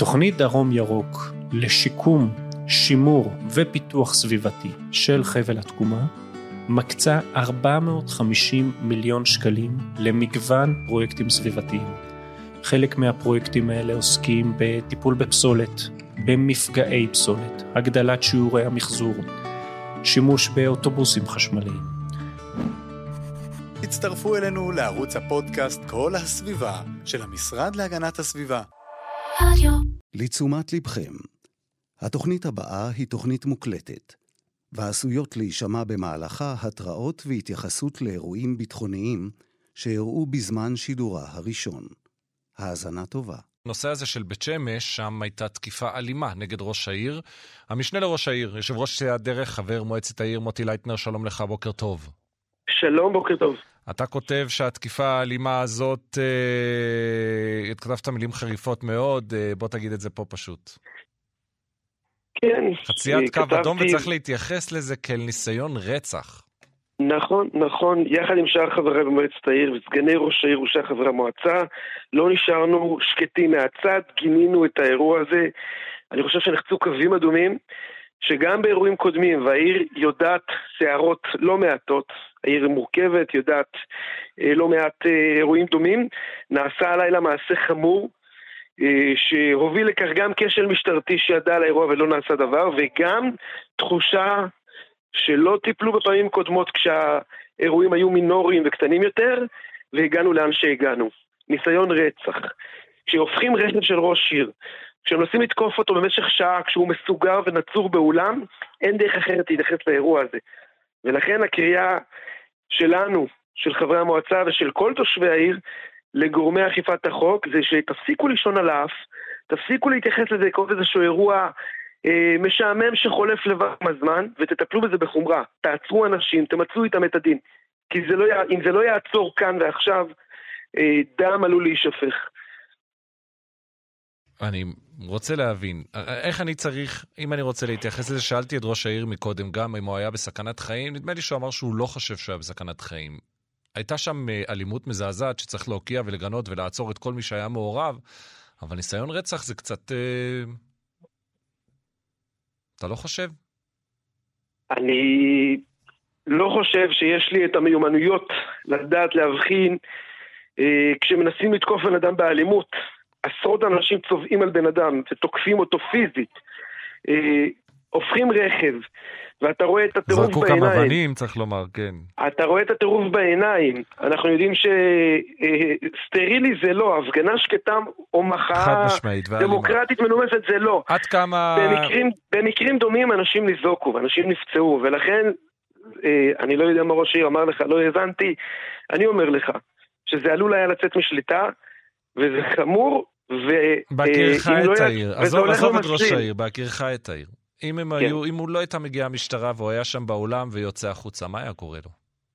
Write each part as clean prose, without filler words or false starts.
תוכנית דרום ירוק לשיקום, שימור ופיתוח סביבתי של חבל התקומה מקצה 450 מיליון שקלים למגוון פרויקטים סביבתיים. חלק מהפרויקטים האלה עוסקים בטיפול בפסולת, במפגעי פסולת, הגדלת שיעורי המחזור, שימוש באוטובוסים חשמליים. הצטרפו אלינו לערוץ הפודקאסט כל הסביבה של המשרד להגנת הסביבה. לתשומת לבכם, התוכנית הבאה היא תוכנית מוקלטת, ועשויות להישמע במהלכה התראות והתייחסות לאירועים ביטחוניים שאירעו בזמן שידורה הראשון. האזנה טובה. הנושא הזה של בית שמש, שם הייתה תקיפה אלימה נגד ראש העיר. המשנה לראש העיר, יושב ראש הדרך, חבר מועצת העיר מוטי לייטנר, שלום לך, בוקר טוב. שלום, בוקר טוב. אתה כותב שהתקיפה האלימה הזאת, כתבת מילים חריפות מאוד, בוא תגיד את זה פה פשוט. כן. חציית קו אדום, וצריך להתייחס לזה כאל ניסיון רצח. נכון. יחד עם שאר חברי במועצת העיר וסגני ראש העיר ושאר חברי המועצה, לא נשארנו שקטים מהצד, גינינו את האירוע הזה. אני חושב שנחצו קווים אדומים, שגם באירועים קודמים, והעיר יודעת סערות לא מעטות, העיר מורכבת, יודעת לא מעט אירועים דומים, נעשה הלילה מעשה חמור, שהוביל לכך גם כשל משטרתי שידע על האירוע ולא נעשה דבר, וגם תחושה שלא טיפלו בפעמים קודמות כשהאירועים היו מינוריים וקטנים יותר, והגענו לאן שהגענו. ניסיון רצח. כשהופכים רכב של ראש עיר, כשמנסים לתקוף אותו במשך שעה, כשהוא מסוגר ונצור באולם, אין דרך אחרת להתייחס לאירוע הזה. ולכן הקריאה שלנו, של חברי המועצה ושל כל תושבי העיר, לגורמי אכיפת החוק, זה שתפסיקו לישון על האף, תפסיקו להתייחס לזה כמו איזשהו אירוע משעמם שחולף לבד מהזמן, ותטפלו בזה בחומרה. תעצרו אנשים, תמצאו איתם את הדין. כי אם זה לא יעצור כאן ועכשיו, דם עלול להישפך. אני רוצה להבין, איך אני צריך, אם אני רוצה להתייחס לזה, שאלתי את ראש העיר מקודם גם אם הוא היה בסכנת חיים, נדמה לי שהוא אמר שהוא לא חושב שהוא היה בסכנת חיים. הייתה שם אלימות מזעזעת שצריך להוקיע ולגנות ולעצור את כל מי שהיה מעורב, אבל ניסיון רצח זה קצת... אתה לא חושב? אני לא חושב שיש לי את המיומנויות לדעת להבחין כשמנסים לתקוף בן אדם באלימות. עשרות אנשים צובעים על בן אדם ותוקפים אותו פיזית, הופכים רכב, ואתה רואה את הטירוף בעיניים. זרקו כמה אבנים, צריך לומר, כן. אתה רואה את הטירוף בעיניים. אנחנו יודעים שסטרילי זה לא, הפגנה שקטה או מחאה דמוקרטית מנומסת זה לא. עד כמה... במקרים דומים אנשים ניזוקו, אנשים נפצעו, ולכן אני לא יודע מה ראש העיר אמר לך, לא הבנתי, אני אומר לך, שזה עלול היה לצאת משליטה, וזה חמור, בהכירך את העיר, עזוב את ראש העיר, בהכירך את העיר. אם הוא לא הייתה מגיעה המשטרה והוא היה שם באולם ויוצא החוצה, מה היה קורה לו?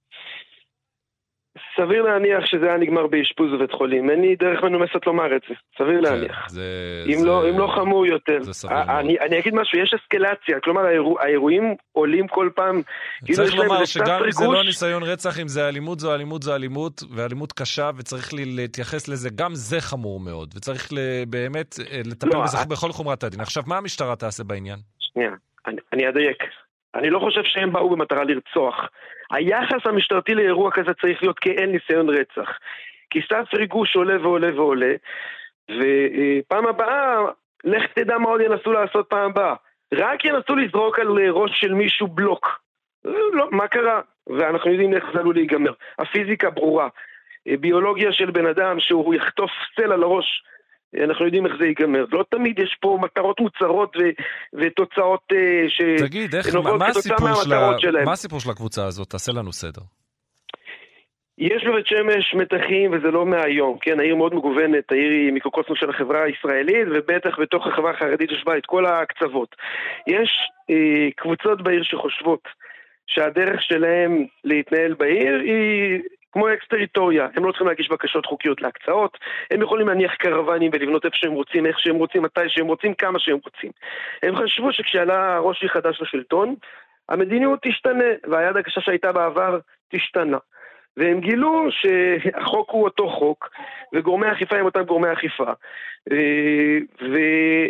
סביר להניח שזה היה נגמר באשפוז בבית חולים. אין לי דרך מנומסת לומר את זה. סביר להניח. אם לא חמור יותר. אני אגיד משהו, יש אסקלציה. כלומר, האירועים עולים כל פעם. צריך לומר שגם אם זה לא ניסיון רצח, אם זה אלימות, זו אלימות, זו אלימות, ואלימות קשה, וצריך להתייחס לזה. גם זה חמור מאוד. וצריך באמת לטפל בזה בכל חומרת הדין. עכשיו, מה המשטרה תעשה בעניין? שנייה, אני אדייק. אני לא חושב שהם באו במטרה לרצוח. היחס המשטרתי לאירוע כזה צריך להיות כאין ניסיון רצח. כי סף ריגוש עולה ועולה ועולה, ופעם הבאה, לך תדע מה עוד ינסו לעשות פעם הבאה. רק ינסו לזרוק על ראש של מישהו בלוק. לא, מה קרה? ואנחנו יודעים איך זה עלול להיגמר. הפיזיקה ברורה. ביולוגיה של בן אדם שהוא יחטוף סלע לראש, אנחנו יודעים איך זה ייגמר. לא תמיד יש פה מטרות מוצרות ותוצאות שנובעות כתוצאה מהמטרות שלהם. מה הסיפור של הקבוצה הזאת? תעשה לנו סדר. יש בבית שמש מתחים, וזה לא מהיום. כן, העיר מאוד מגוונת, העיר היא מיקרוקוסמוס של החברה הישראלית, ובטח בתוך החברה החרדית יש בה את כל הקצוות. יש קבוצות בעיר שחושבות שהדרך שלהם להתנהל בעיר היא... כמו אקס-טריטוריה, הם לא צריכים להגיש בקשות חוקיות להקצאות, הם יכולים להניח קרוונים ולבנות איפה שהם רוצים, איך שהם רוצים, מתי שהם רוצים, כמה שהם רוצים. הם חשבו שכשעלה ראש עיר חדש לשלטון, המדיניות תשתנה, והיד הקשה שהייתה בעבר תשתנה. והם גילו שהחוק הוא אותו חוק, וגורמי האכיפה הם אותם גורמי האכיפה.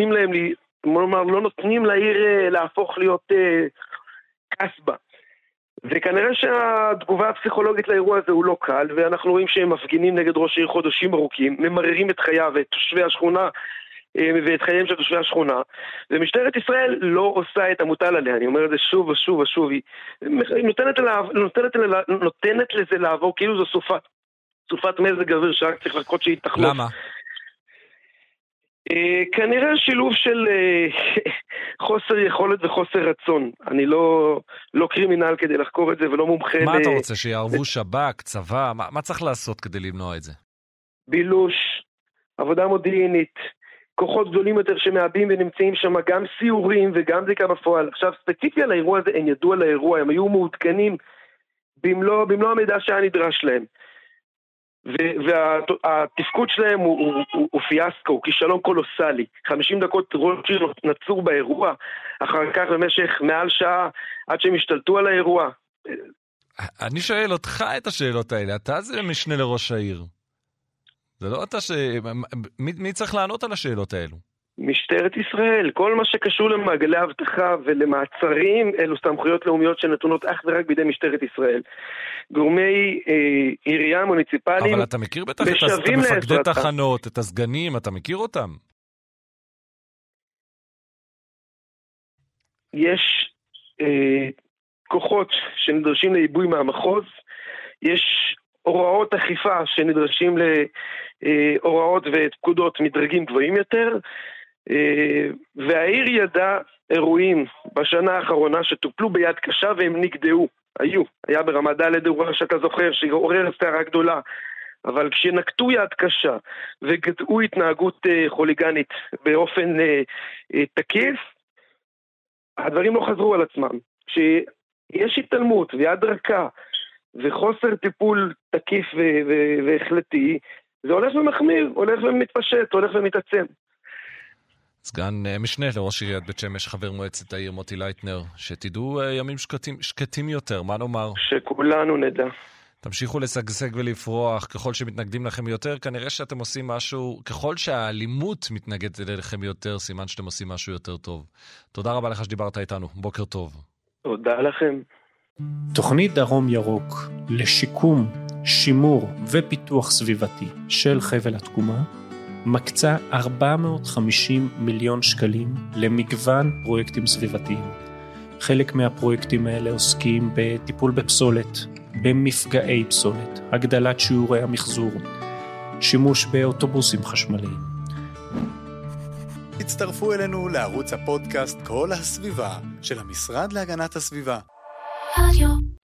נותנים להם, לא נותנים לעיר להפוך להיות קסבה. וכנראה שהתגובה הפסיכולוגית לאירוע הזה הוא לא קל, ואנחנו רואים שהם מפגינים נגד ראש העיר חודשים ארוכים, ממררים את חייו ואת תושבי השכונה, ואת חייהם של תושבי השכונה, ומשטרת ישראל לא עושה את המוטל עליה, אני אומר את זה שוב ושוב ושוב, היא נותנת לזה לעבור, כאילו זו סופת מזג אוויר שרק צריך לחכות שהיא תחלוף. למה? כנראה שילוב של חוסר יכולת וחוסר רצון. אני לא קרימינל כדי לחקור את זה ולא מומחה. מה אתה רוצה, שיערבו שב"כ, צבא? מה צריך לעשות כדי למנוע את זה? בילוש, עבודה מודיעינית, כוחות גדולים יותר שמעבים ונמצאים שם, גם סיורים וגם בדיקה בפועל. עכשיו, ספציפי על האירוע הזה, הם ידעו על האירוע, הם היו מעודכנים במלוא המידע שהיה נדרש להם. והתפקוד שלהם הוא פיאסקו, הוא כישלון קולוסלי. 50 דקות ראש עיר נצור באירוע, אחר כך במשך מעל שעה עד שהם השתלטו על האירוע. אני שואל אותך את השאלות האלה, אתה זה משנה לראש העיר. זה לא אתה מי צריך לענות על השאלות האלו? משטרת ישראל, כל מה שקשור למעגלי הבטחה ולמעצרים, אלו סמכויות לאומיות שנתונות אך ורק בידי משטרת ישראל. גורמי עירייה מוניציפליים, אבל אתה מכיר בטח את מפקדי תחנות, את הסגנים, אתה מכיר אותם? יש כוחות שנדרשים לעיבוי מהמחוז, יש הוראות אכיפה שנדרשים להוראות ופקודות מדרגים גבוהים יותר, והעיר ידעה אירועים בשנה האחרונה שטופלו ביד קשה והם נגדעו. היה ברמה ד' אירוע שאתה זוכר שעורר סערה גדולה, אבל כשנקטו יד קשה וגדעו התנהגות חוליגנית באופן תקיף, הדברים לא חזרו על עצמם. שיש התעלמות ויד רכה וחוסר טיפול תקיף והחלטי, זה הולך ומחמיר, הולך ומתפשט, הולך ומתעצם. סגן משנה לראש עיריית בית שמש, חבר מועצת העיר מוטי לייטנר, שתדעו ימים שקטים יותר, מה נאמר? שכולנו נדע. תמשיכו לשגשג ולפרוח, ככל שמתנגדים לכם יותר, כנראה שאתם עושים משהו, ככל שהאלימות מתנגדת אליכם יותר, סימן שאתם עושים משהו יותר טוב. תודה רבה לך שדיברת איתנו, בוקר טוב. תודה לכם. תוכנית דרום ירוק לשיקום, שימור ופיתוח סביבתי של חבל התקומה, מקצה 450 מיליון שקלים למגוון פרויקטים סביבתיים. חלק מהפרויקטים האלה עוסקים בטיפול בפסולת, במפגעי פסולת, הגדלת שיעורי המחזור, שימוש באוטובוסים חשמליים. הצטרפו אלינו לערוץ הפודקאסט כל הסביבה של המשרד להגנת הסביבה.